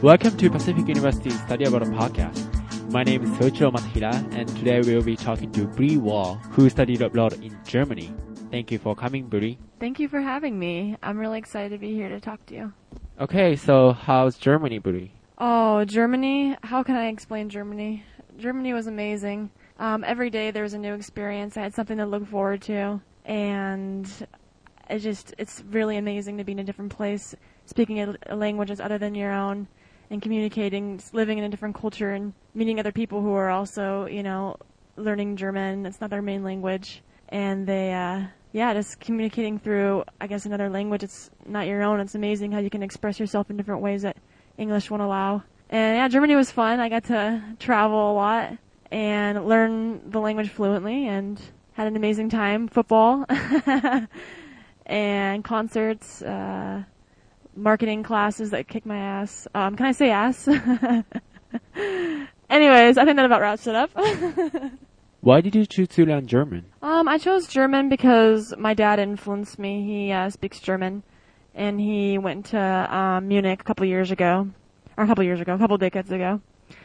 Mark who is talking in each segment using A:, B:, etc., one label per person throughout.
A: Welcome to Pacific University Study Abroad podcast. My name is Soichiro Matsuhira, and today we'll be talking to Bree Wall, who studied abroad in Germany. Thank you for coming, Bree.
B: Thank you for having me. I'm really excited to be here to talk to you.
A: Okay, so how's Germany, Bree?
B: Oh, Germany? How can I explain Germany? Germany was amazing. Every day there was a new experience. I had something to look forward to, and it's really amazing to be in a different place, speaking a language that's other than your own, and communicating, living in a different culture, and meeting other people who are also, learning German. It's not their main language, and they, just communicating through, I guess, another language. It's not your own. It's amazing how you can express yourself in different ways that English won't allow. And yeah, Germany was fun. I got to travel a lot and learn the language fluently, and had an amazing time. Football and concerts, marketing classes that kicked my ass. Can I say ass? Anyways, I think that about wraps it up.
A: Why did you choose to learn German?
B: I chose German because my dad influenced me. He speaks German, and he went to Munich a couple decades ago.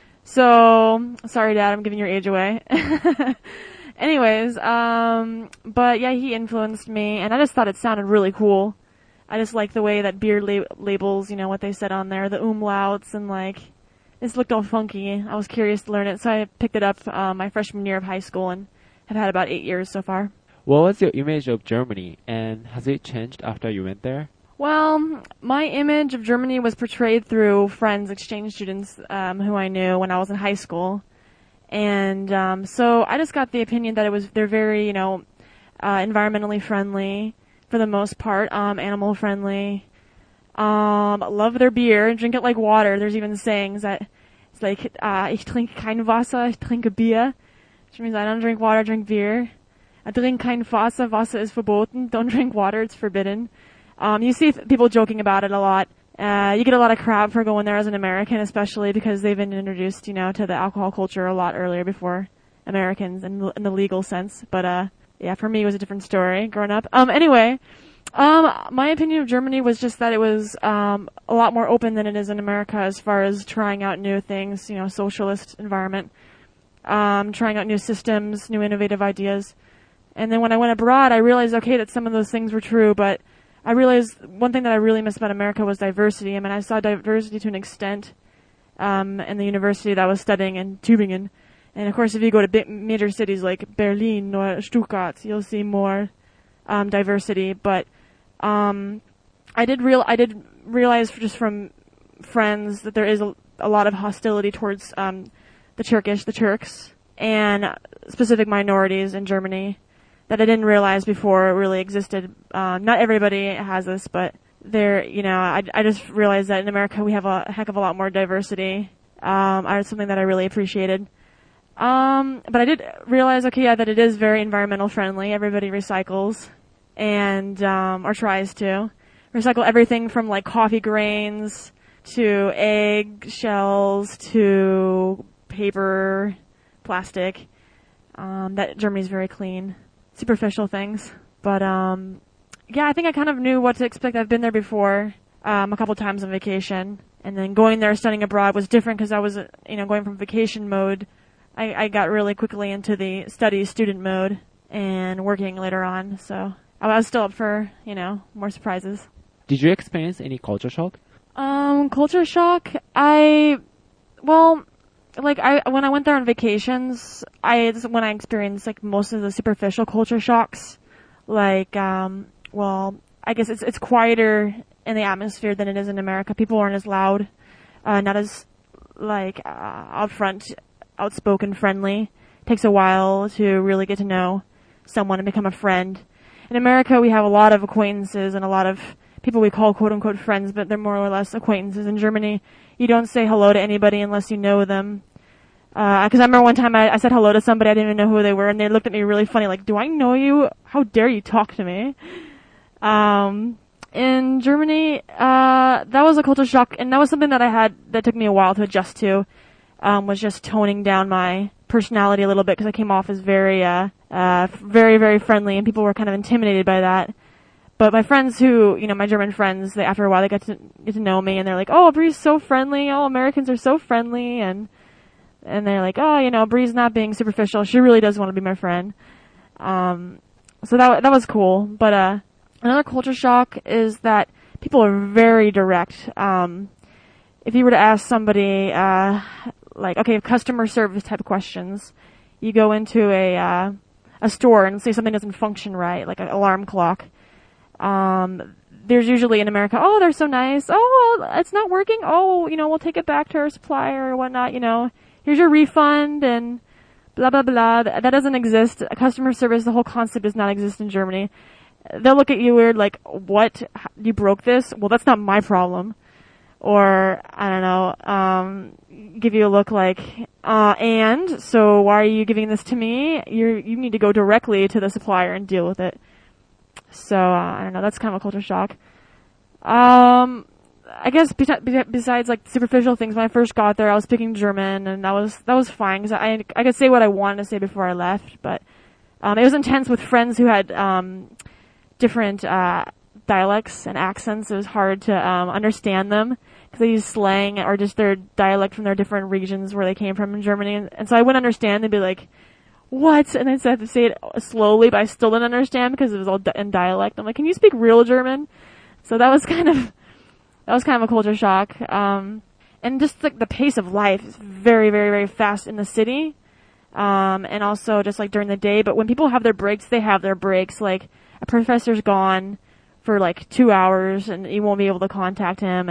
B: So, sorry, Dad, I'm giving your age away. Anyways, but yeah, he influenced me, and I just thought it sounded really cool. I just like the way that beer labels, what they said on there, the umlauts, and this looked all funky. I was curious to learn it, so I picked it up my freshman year of high school, and have had about 8 years so far.
A: What was your image of Germany, and has it changed after you went there?
B: Well, my image of Germany was portrayed through friends, exchange students who I knew when I was in high school. And so I just got the opinion that they're very, environmentally friendly for the most part, animal friendly. Love their beer, drink it like water. There's even sayings that it's like, ich trinke kein Wasser, ich trinke Bier. Which means I don't drink water, I drink beer. I drink kein Wasser, Wasser is verboten. Don't drink water, it's forbidden. You see people joking about it a lot. You get a lot of crap for going there as an American, especially because they've been introduced, to the alcohol culture a lot earlier before Americans in the legal sense. But, yeah, for me it was a different story growing up. Anyway, my opinion of Germany was just that it was, a lot more open than it is in America as far as trying out new things, socialist environment, trying out new systems, new innovative ideas. And then when I went abroad, I realized, okay, that some of those things were true, but I realized one thing that I really missed about America was diversity. I mean, I saw diversity to an extent in the university that I was studying in Tübingen. And, of course, if you go to big major cities like Berlin or Stuttgart, you'll see more diversity. But I did realize just from friends that there is a lot of hostility towards the Turks, and specific minorities in Germany that I didn't realize before it really existed. Not everybody has this, but I just realized that in America we have a heck of a lot more diversity. Something that I really appreciated. But I did realize, that it is very environmental friendly. Everybody recycles, and, or tries to. Recycle everything from coffee grains to egg shells to paper, plastic. That Germany's very clean. Superficial things, but I think I kind of knew what to expect. I've been there before a couple times on vacation, and then going there studying abroad was different because I was going from vacation mode. I got really quickly into the student mode and working later on, so I was still up for more surprises.
A: Did you experience any culture shock?
B: Culture shock, when I went there on vacations, when I experienced most of the superficial culture shocks. I guess it's quieter in the atmosphere than it is in America. People aren't as loud, not as outspoken, friendly. It takes a while to really get to know someone and become a friend. In America, we have a lot of acquaintances and a lot of people we call quote unquote friends, but they're more or less acquaintances. In Germany, you don't say hello to anybody unless you know them. Cause I remember one time I said hello to somebody, I didn't even know who they were, and they looked at me really funny, do I know you? How dare you talk to me? In Germany, that was a culture shock, and that was something that took me a while to adjust to, was just toning down my personality a little bit, cause I came off as very, very, very friendly, and people were kind of intimidated by that. But my friends who, my German friends, after a while they get to know me, and they're like, "Oh, Bree's so friendly. Oh, Americans are so friendly," and they're like, "Oh, Bree's not being superficial. She really does want to be my friend." So that was cool. But another culture shock is that people are very direct. If you were to ask somebody, customer service type of questions, you go into a store and say something doesn't function right, like an alarm clock. There's usually in America, "Oh, they're so nice. Oh, well, it's not working. Oh, we'll take it back to our supplier or whatnot. Here's your refund," and blah, blah, blah. That doesn't exist. Customer service, the whole concept does not exist in Germany. They'll look at you weird like, "What? You broke this? Well, that's not my problem." Or, I don't know, give you a look like, "And? So why are you giving this to me? You need to go directly to the supplier and deal with it." So, I don't know, that's kind of a culture shock. I guess besides like superficial things, when I first got there, I was speaking German, and that was fine, because I could say what I wanted to say before I left, but, it was intense with friends who had, different, dialects and accents. It was hard to, understand them, because they use slang, or just their dialect from their different regions where they came from in Germany, and so I wouldn't understand. They'd be like, "What?" And then I had to say it slowly, but I still didn't understand because it was all in dialect. I'm like, "Can you speak real German?" So that was kind of a culture shock. And just the pace of life is very, very, very fast in the city. And also just like during the day. But when people have their breaks, they have their breaks. Like a professor's gone for like 2 hours and you won't be able to contact him.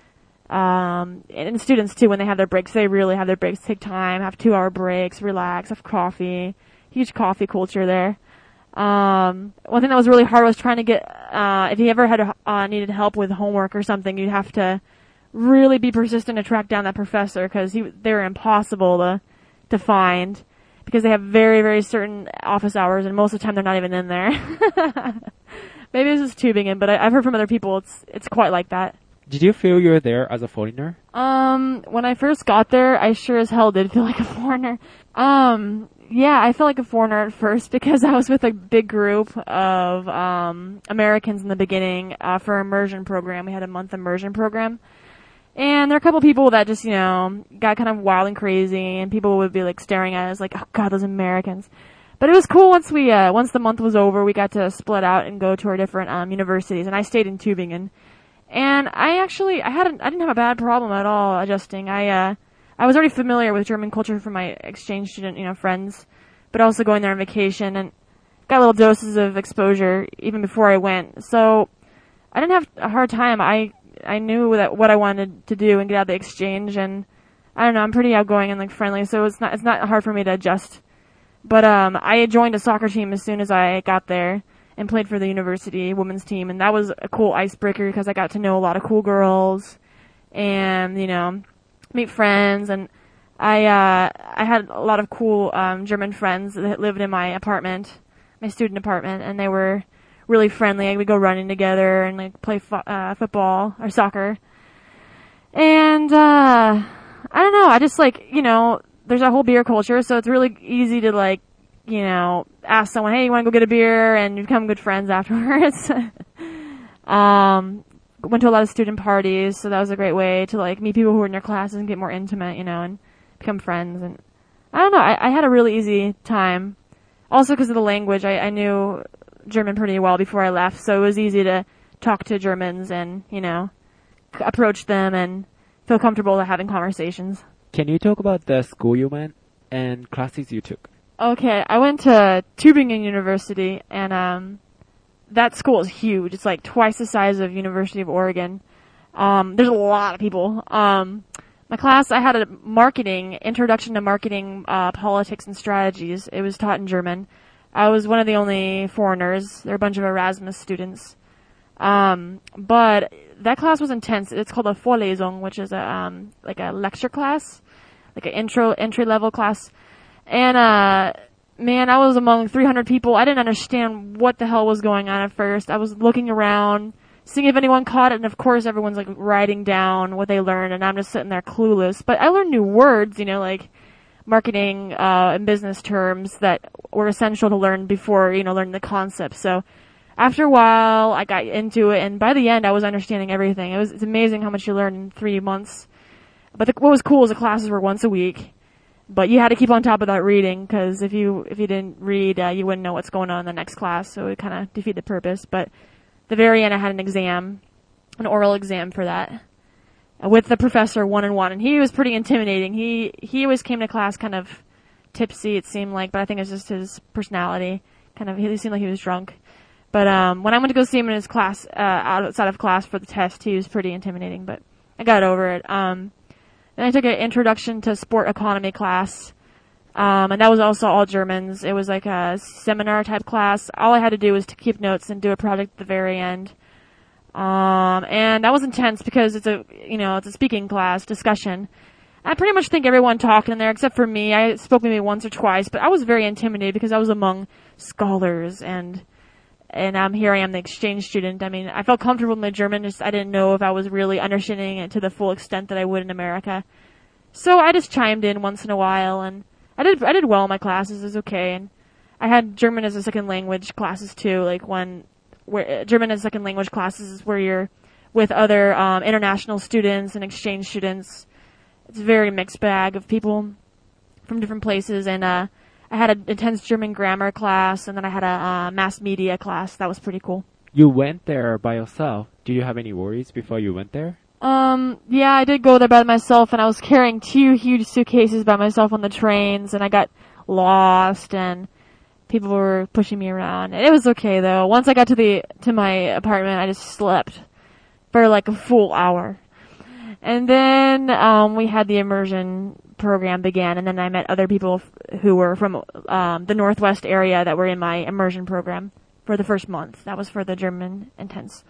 B: And students too, when they have their breaks, they really have their breaks, take time, have 2-hour breaks, relax, have coffee. Huge coffee culture there. One thing that was really hard was trying to get, if you ever had needed help with homework or something, you'd have to really be persistent to track down that professor, because they were impossible to find, because they have very, very certain office hours, and most of the time they're not even in there. Maybe this is Tübingen, but I've heard from other people it's quite like that.
A: Did you feel you were there as a foreigner?
B: When I first got there, I sure as hell did feel like a foreigner. Yeah, I felt like a foreigner at first because I was with a big group of Americans in the beginning for an immersion program. We had a month immersion program. And there are a couple people that just, got kind of wild and crazy, and people would be like staring at us like, "Oh God, those Americans." But it was cool once the month was over, we got to split out and go to our different universities, and I stayed in Tübingen. And I didn't have a bad problem at all adjusting. I was already familiar with German culture from my exchange student, friends, but also going there on vacation, and got little doses of exposure even before I went. So I didn't have a hard time. I knew that what I wanted to do and get out of the exchange, and I don't know, I'm pretty outgoing and like friendly, so it's not hard for me to adjust. But I joined a soccer team as soon as I got there and played for the university women's team, and that was a cool icebreaker because I got to know a lot of cool girls and meet friends, and I had a lot of cool German friends that lived in my apartment, my student apartment, and they were really friendly. We'd go running together and like play football or soccer. And I don't know, I just there's a whole beer culture, so it's really easy to ask someone, "Hey, you want to go get a beer?" and you become good friends afterwards. Went to a lot of student parties, so that was a great way to meet people who were in your classes and get more intimate, and become friends. And I don't know, I had a really easy time. Also because of the language, I knew German pretty well before I left, so it was easy to talk to Germans and, approach them and feel comfortable having conversations.
A: Can you talk about the school you went and classes you took?
B: Okay, I went to Tübingen University, and that school is huge. It's like twice the size of University of Oregon. There's a lot of people. My class, I had a introduction to marketing, politics and strategies. It was taught in German. I was one of the only foreigners. There were a bunch of Erasmus students. But that class was intense. It's called a Vorlesung, which is a lecture class, like an entry level class. And, man, I was among 300 people. I didn't understand what the hell was going on at first. I was looking around, seeing if anyone caught it, and of course everyone's writing down what they learned, and I'm just sitting there clueless. But I learned new words, like marketing, and business terms that were essential to learn before, learning the concepts. So after a while, I got into it, and by the end, I was understanding everything. It's amazing how much you learn in 3 months. But what was cool is the classes were once a week, but you had to keep on top of that reading, because if you didn't read, you wouldn't know what's going on in the next class, so it kind of defeated the purpose. But at the very end, I had an oral exam for that, with the professor one-on-one, and he was pretty intimidating. He always came to class kind of tipsy, it seemed like, but I think it's just his personality. He seemed like he was drunk. But when I went to go see him in his class, outside of class for the test, he was pretty intimidating, but I got over it. Then I took an introduction to sport economy class, and that was also all Germans. It was like a seminar type class. All I had to do was to keep notes and do a project at the very end. And that was intense because it's a speaking class, discussion. I pretty much think everyone talked in there except for me. I spoke maybe once or twice, but I was very intimidated because I was among scholars, and here I am, the exchange student. I mean, I felt comfortable in my German, just I didn't know if I was really understanding it to the full extent that I would in America. So I just chimed in once in a while, and I did well in my classes. It was okay. And I had German as a second language classes too, like where German as a second language classes is where you're with other international students and exchange students. It's a very mixed bag of people from different places, and I had an intense German grammar class, and then I had a mass media class. That was pretty cool.
A: You went there by yourself. Do you have any worries before you went there?
B: Yeah, I did go there by myself, and I was carrying 2 huge suitcases by myself on the trains, and I got lost, and people were pushing me around. It was okay though. Once I got to my apartment, I just slept for like a full hour. And then we had the immersion program began, and then I met other people who were from the Northwest area that were in my immersion program for the first month. That was for the German intense.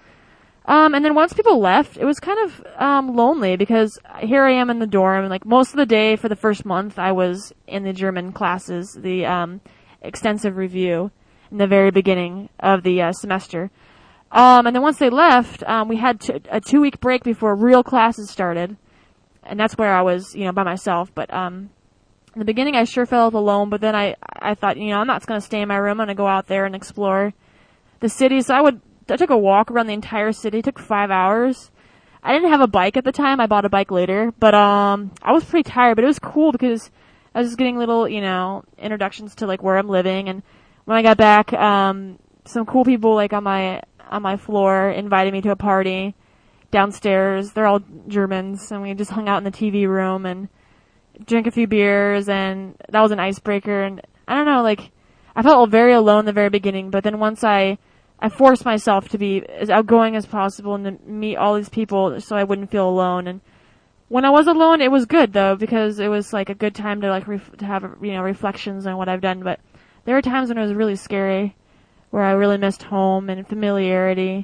B: And then once people left, it was kind of lonely because here I am in the dorm. Like most of the day for the first month, I was in the German classes, the extensive review in the very beginning of the semester. And then once they left, we had a 2-week break before real classes started. And that's where I was, by myself. But in the beginning, I sure felt alone. But then I thought, I'm not going to stay in my room. I'm going to go out there and explore the city. So I took a walk around the entire city. It took 5 hours. I didn't have a bike at the time. I bought a bike later. But I was pretty tired. But it was cool because I was just getting little, introductions to like where I'm living. And when I got back, some cool people like on my floor invited me to a party downstairs. They're all Germans, and we just hung out in the TV room and drank a few beers, and that was an icebreaker. And I don't know, like I felt very alone in the very beginning, but then once I forced myself to be as outgoing as possible and to meet all these people so I wouldn't feel alone. And when I was alone, it was good though, because it was like a good time to like to have reflections on what I've done. But there were times when it was really scary, where I really missed home and familiarity.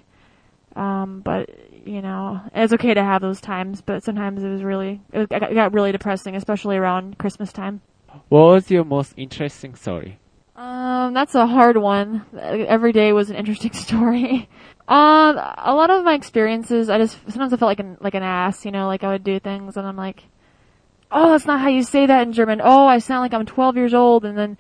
B: But it's okay to have those times, but sometimes it got really depressing, especially around Christmas time.
A: What was your most interesting story?
B: That's a hard one. Every day was an interesting story. A lot of my experiences, sometimes I felt like an ass, like I would do things and I'm like, oh, that's not how you say that in German. Oh, I sound like I'm 12 years old. And then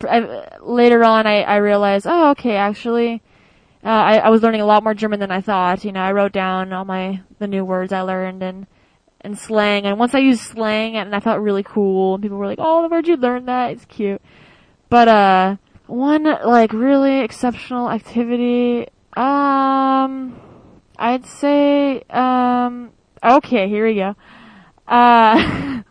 B: later on I realized, oh, okay, actually, I was learning a lot more German than I thought. I wrote down all the new words I learned and slang. And once I used slang, and I felt really cool, and people were like, oh, where'd you learn that? It's cute. But, one, like, really exceptional activity, I'd say, okay, here we go. I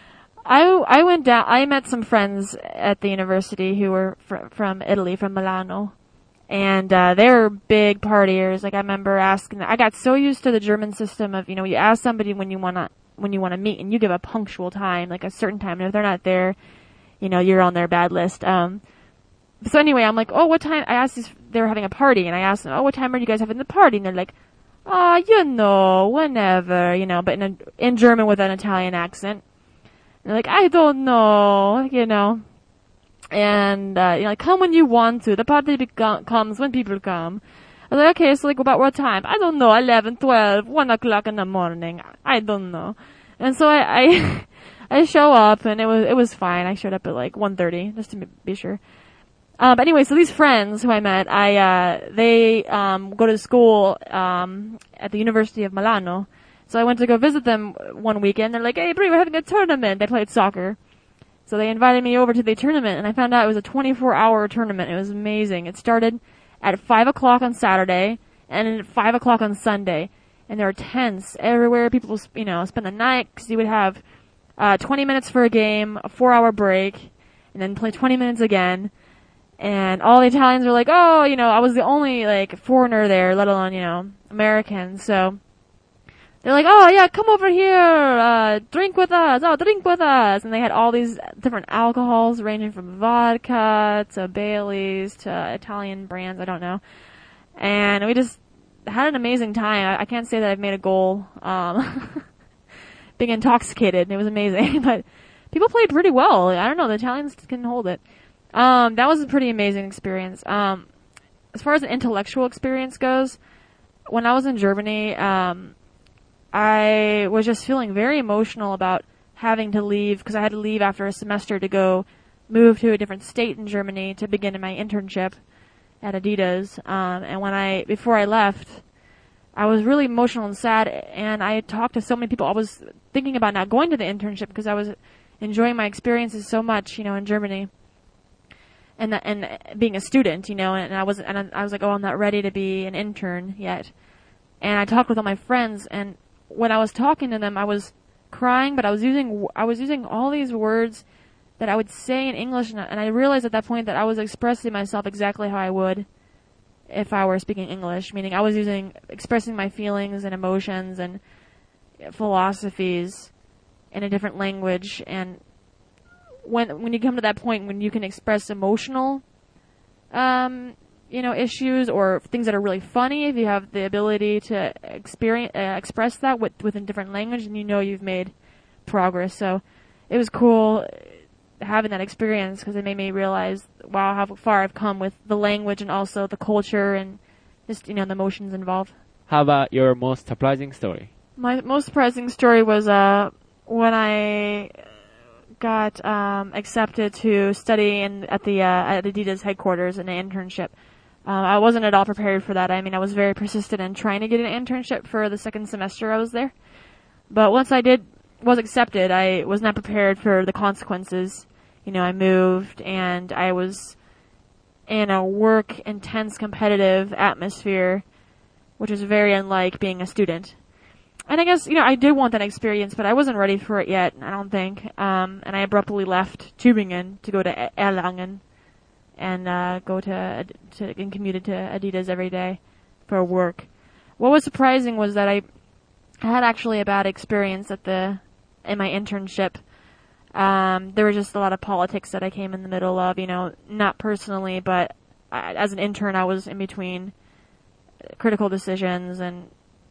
B: went down, I met some friends at the university who were from Italy, from Milano. And, they were big partiers. Like, I remember I got so used to the German system of, you ask somebody when you wanna meet, and you give a punctual time, like a certain time, and if they're not there, you're on their bad list. So anyway, I'm like, oh, what time? I asked they were having a party, and I asked them, oh, what time are you guys having the party? And they're like, whenever, but in German with an Italian accent. And they're like, I don't know, and, like, come when you want to. The party comes when people come. I was like, okay, so like about what time? I don't know, 11, 12, 1 o'clock in the morning. I don't know. And so I show up, and it was fine. I showed up at like 1:30, just to be sure. But anyway, so these friends who I met, they go to school at the University of Milano. So I went to go visit them one weekend. They're like, "Hey, Brie, we're having a tournament." They played soccer. So they invited me over to the tournament, and I found out it was a 24-hour tournament. It was amazing. It started at 5 o'clock on Saturday and at 5 o'clock on Sunday. And there were tents everywhere. People, spend the night, because you would have 20 minutes for a game, a 4-hour break, and then play 20 minutes again. And all the Italians were like, "Oh, I was the only, foreigner there, let alone, American." So they're like, "Oh, yeah, come over here, drink with us, drink with us." And they had all these different alcohols, ranging from vodka to Baileys to Italian brands, I don't know. And we just had an amazing time. I can't say that I've made a goal, being intoxicated. It was amazing. But people played pretty well. I don't know, the Italians can hold it. That was a pretty amazing experience. As far as an intellectual experience goes, when I was in Germany, I was just feeling very emotional about having to leave, because I had to leave after a semester to go move to a different state in Germany to begin my internship at Adidas. And before I left, I was really emotional and sad, and I talked to so many people. I was thinking about not going to the internship because I was enjoying my experiences so much, in Germany. And being a student, and I was like, "Oh, I'm not ready to be an intern yet." And I talked with all my friends, and when I was talking to them, I was crying, but I was using all these words that I would say in English, and I realized at that point that I was expressing myself exactly how I would if I were speaking English, meaning I was expressing my feelings and emotions and philosophies in a different language. And when you come to that point when you can express emotional, issues or things that are really funny, if you have the ability to express that within different language, and you've made progress. So it was cool having that experience, because it made me realize, wow, how far I've come with the language and also the culture and just, the emotions involved.
A: How about your most surprising story?
B: My most surprising story was when I got accepted to study at Adidas headquarters in an internship. I wasn't at all prepared for that. I mean, I was very persistent in trying to get an internship for the second semester I was there. But once I was accepted, I was not prepared for the consequences. I moved, and I was in a intense, competitive atmosphere, which was very unlike being a student. And I guess, I did want that experience, but I wasn't ready for it yet, I don't think. And I abruptly left Tübingen to go to Erlangen and and commuted to Adidas every day for work. What was surprising was that I had actually a bad experience in my internship. There was just a lot of politics that I came in the middle of, not personally, but as an intern, I was in between critical decisions, and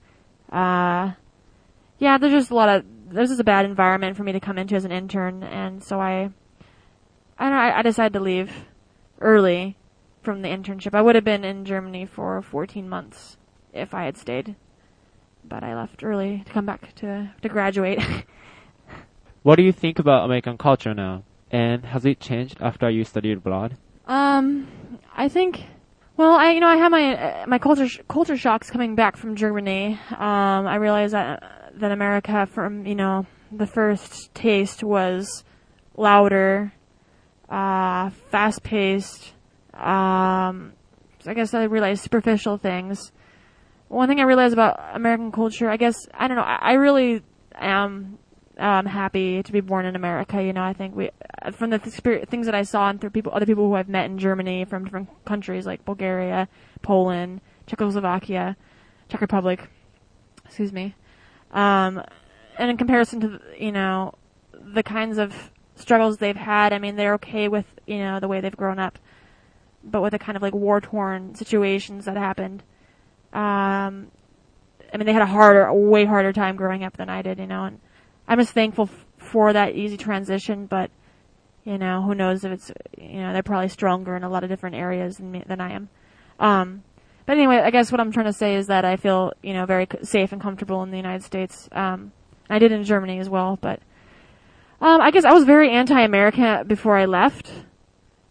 B: there's just a bad environment for me to come into as an intern, and so I decided to leave early from the internship. I would have been in Germany for 14 months if I had stayed, but I left early to come back to graduate.
A: What do you think about American culture now? And has it changed after you studied abroad?
B: I think, I had my culture shocks coming back from Germany. I realized that America, from, the first taste, was louder, fast-paced. I guess I realized superficial things. One thing I realized about American culture, I guess, I don't know, I really am happy to be born in America. I think from the things that I saw and through other people who I've met in Germany from different countries like Bulgaria, Poland, Czechoslovakia, Czech Republic, excuse me. And in comparison to, the kinds of struggles they've had, I mean, they're okay with, the way they've grown up, but with the kind of war-torn situations that happened. I mean, they had a way harder time growing up than I did, and I'm just thankful for that easy transition, but, who knows if it's, they're probably stronger in a lot of different areas than I am. But anyway, I guess what I'm trying to say is that I feel, very safe and comfortable in the United States. I did in Germany as well, but, I guess I was very anti-American before I left.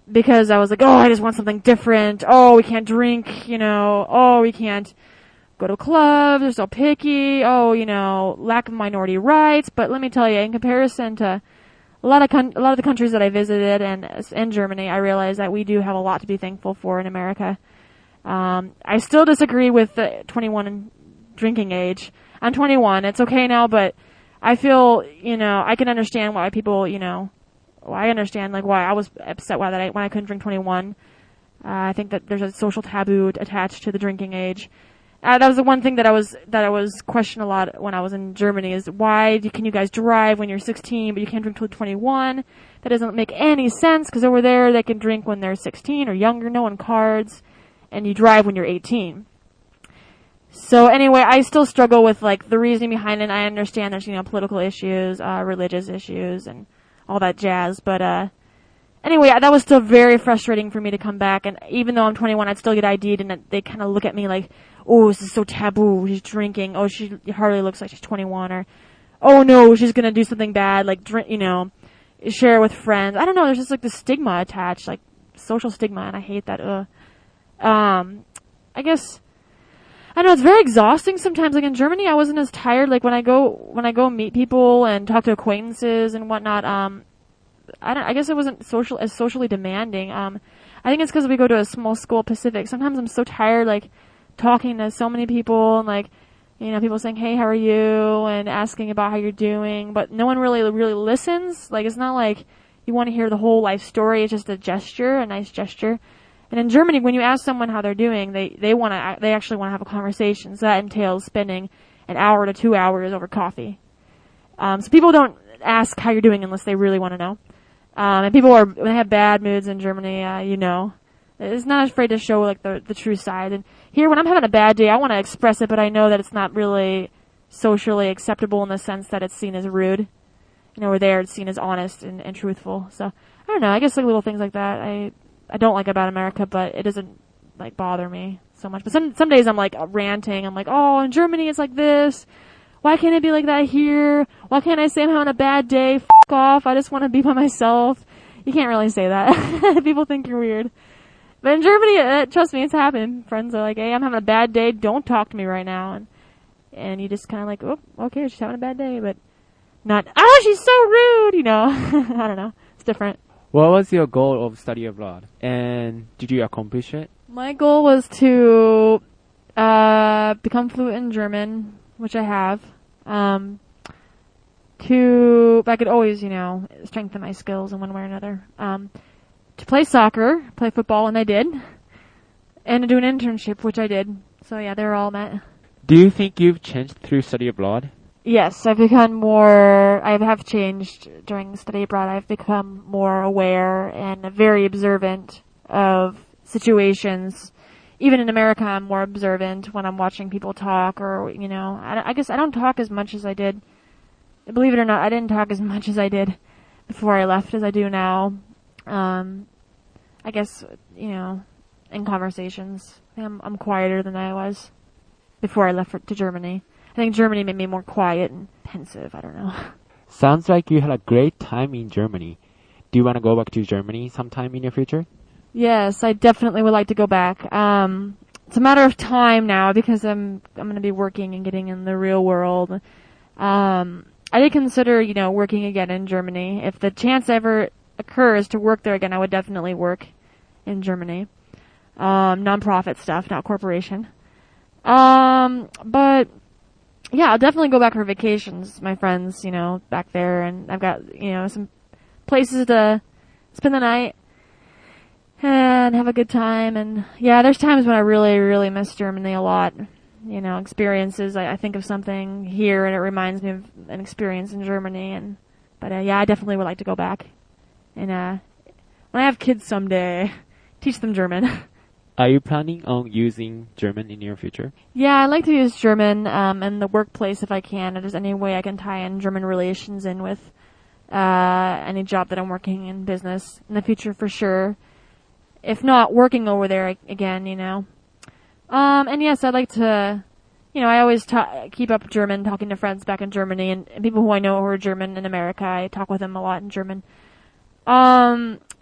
B: because I was like, oh, I just want something different. Oh, we can't drink, Oh, we can't go to clubs. They're so picky. Oh, lack of minority rights. But let me tell you, in comparison to a lot of the countries that I visited and in Germany, I realized that we do have a lot to be thankful for in America. I still disagree with the 21 drinking age. I'm 21. It's okay now, but I feel, I can understand why people, I understand like why I was upset when I couldn't drink 21. I think that there's a social taboo attached to the drinking age. That was the one thing that I was questioned a lot when I was in Germany is why can you guys drive when you're 16 but you can't drink till 21? That doesn't make any sense because over there they can drink when they're 16 or younger, no one cards, and you drive when you're 18. So anyway, I still struggle with like the reasoning behind it. I understand there's political issues, religious issues, and all that jazz. But anyway, that was still very frustrating for me to come back. And even though I'm 21, I'd still get ID'd, and they kind of look at me like, "Oh, this is so taboo. She's drinking. Oh, she hardly looks like she's 21." Or, "Oh no, she's gonna do something bad, like drink, share it with friends." I don't know. There's just like this stigma attached, like social stigma, and I hate that. I guess. I don't know, it's very exhausting sometimes. Like in Germany, I wasn't as tired. Like when I go meet people and talk to acquaintances and whatnot, I guess it wasn't socially demanding. I think it's because we go to a small school, Pacific. Sometimes I'm so tired, like talking to so many people and like, people saying, "Hey, how are you?" and asking about how you're doing, but no one really listens. Like it's not like you want to hear the whole life story. It's just a nice gesture. And in Germany, when you ask someone how they're doing, they actually want to have a conversation. So that entails spending an hour to 2 hours over coffee. So people don't ask how you're doing unless they really want to know. And people when they have bad moods in Germany, it's not afraid to show like the true side. And here, when I'm having a bad day, I want to express it, but I know that it's not really socially acceptable in the sense that it's seen as rude. Over there, it's seen as honest and truthful. So I don't know. I guess like little things like that. I don't like about America, but it doesn't like bother me so much. But some days I'm like ranting. I'm like, oh, in Germany it's like this. Why can't it be like that here? Why can't I say I'm having a bad day? F*** off. I just want to be by myself. You can't really say that. People think you're weird. But in Germany, trust me, it's happened. Friends are like, hey, I'm having a bad day. Don't talk to me right now. And you just kind of like, oh, okay, she's having a bad day. But not, she's so rude, I don't know. It's different.
A: What was your goal of study abroad, and did you accomplish it?
B: My goal was to become fluent in German, which I have. If I could always, strengthen my skills in one way or another. To play soccer, play football, and I did. And to do an internship, which I did. So yeah, they're all met.
A: Do you think you've changed through study abroad?
B: Yes, I have changed during study abroad. I've become more aware and very observant of situations. Even in America, I'm more observant when I'm watching people talk or, I guess I don't talk as much as I did. Believe it or not, I didn't talk as much as I did before I left as I do now. I guess, in conversations, I'm quieter than I was before I left to Germany. I think Germany made me more quiet and pensive. I don't know.
A: Sounds like you had a great time in Germany. Do you want to go back to Germany sometime in your future?
B: Yes, I definitely would like to go back. It's a matter of time now because I'm going to be working and getting in the real world. I did consider, working again in Germany. If the chance ever occurs to work there again, I would definitely work in Germany. Non-profit stuff, not corporation. But yeah, I'll definitely go back for vacations. My friends, back there, and I've got, some places to spend the night and have a good time. And yeah, there's times when I really, really miss Germany a lot. Experiences. I think of something here and it reminds me of an experience in Germany. But yeah, I definitely would like to go back. And when I have kids someday, teach them German.
A: Are you planning on using German in your future?
B: Yeah, I like to use German in the workplace if I can. If there's any way I can tie in German relations in with any job that I'm working in business in the future for sure. If not, working over there again, And yes, I'd like to, I always keep up German, talking to friends back in Germany and people who I know who are German in America. I talk with them a lot in German.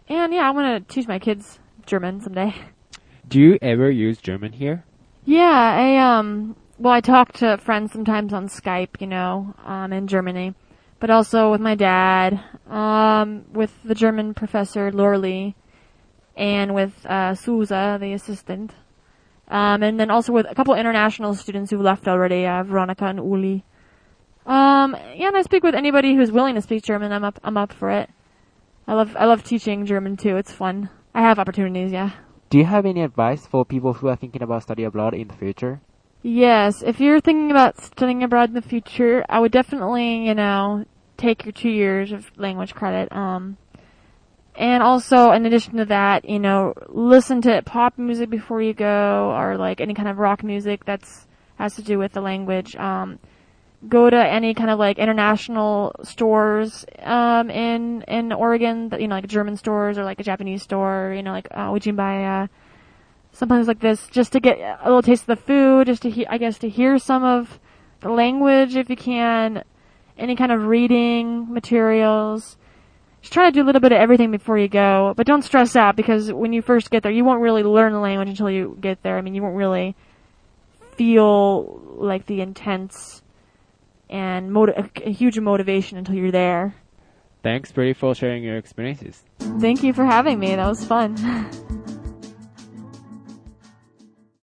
B: And yeah, I want to teach my kids German someday.
A: Do you ever use German here?
B: Yeah, I talk to friends sometimes on Skype, in Germany. But also with my dad, with the German professor, Lorly, and with, Souza, the assistant. And then also with a couple international students who left already, Veronica and Uli. And I speak with anybody who's willing to speak German. I'm up for it. I love teaching German too. It's fun. I have opportunities, yeah.
A: Do you have any advice for people who are thinking about studying abroad in the future?
B: Yes, if you're thinking about studying abroad in the future, I would definitely, take your 2 years of language credit. And also, in addition to that, listen to pop music before you go, or like any kind of rock music that's has to do with the language. Go to any kind of like international stores in Oregon, that, like German stores or like a Japanese store, like Ujinbaya, sometimes like this, just to get a little taste of the food, just to to hear some of the language if you can, any kind of reading materials. Just try to do a little bit of everything before you go, but don't stress out, because when you first get there, you won't really learn the language until you get there. I mean, you won't really feel like the intense and a huge motivation until you're there.
A: Thanks, Brady, for sharing your experiences.
B: Thank you for having me. That was fun.